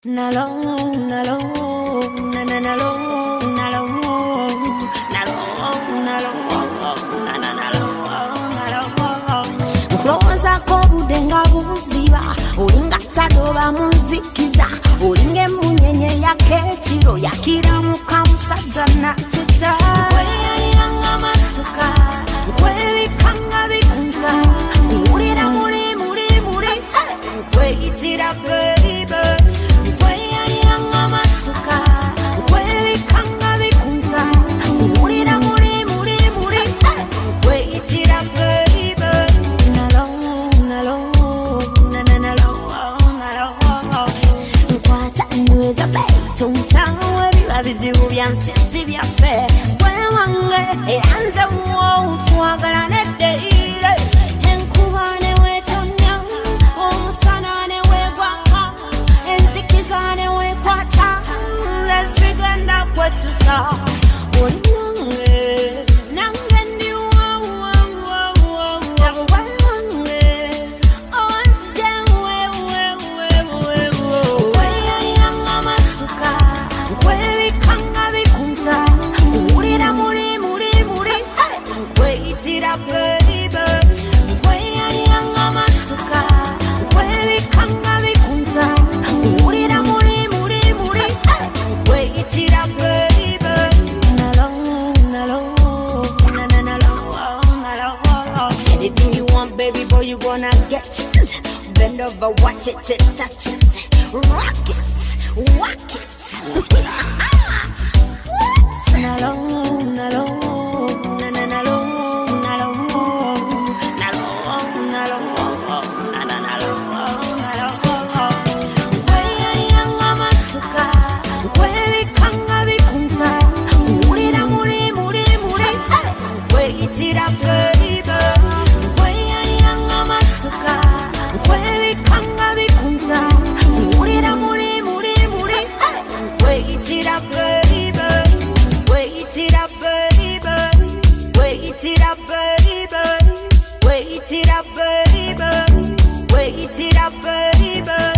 Closer kobudenga buziba olinga tadoba muzikiza olinge munyenye yaketiro yakira mukamusajja natita weyaliranga masuka kwebikanga bikunza kulira muri kweyitira baby weyaliranga masuka kwebikanga bikunza kulira muri kweyitira baby Tumtawe bibabizibu byansisi byaffe wewange eranze wo twagala neddeire enkuba ne wetonya omusana ne wegwaka enzikiza ne wekwata lesigenda kwetusa olinange nange ndi anything you want, baby boy, you gonna get it. Bend over, watch it, touch it, rock it, walk it. Wait it up, baby.